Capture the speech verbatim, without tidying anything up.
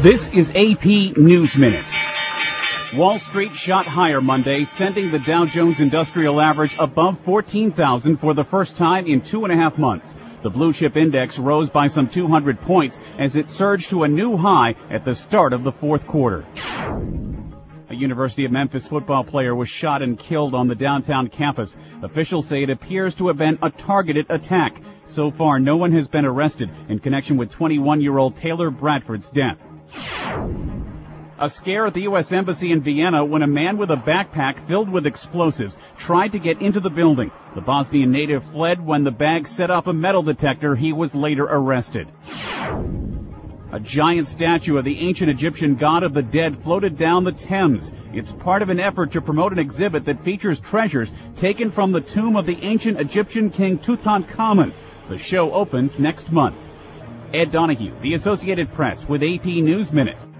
This is A P News Minute. Wall Street shot higher Monday, sending the Dow Jones Industrial Average above fourteen thousand for the first time in two and a half months. The blue chip index rose by some two hundred points as it surged to a new high at the start of the fourth quarter. A University of Memphis football player was shot and killed on the downtown campus. Officials say it appears to have been a targeted attack. So far, no one has been arrested in connection with twenty-one-year-old Taylor Bradford's death. A scare at the U S Embassy in Vienna when a man with a backpack filled with explosives tried to get into the building. The Bosnian native fled when the bag set off a metal detector. He was later arrested. A giant statue of the ancient Egyptian god of the dead floated down the Thames. It's part of an effort to promote an exhibit that features treasures taken from the tomb of the ancient Egyptian king Tutankhamun. The show opens next month. Ed Donahue, The Associated Press, with A P News Minute.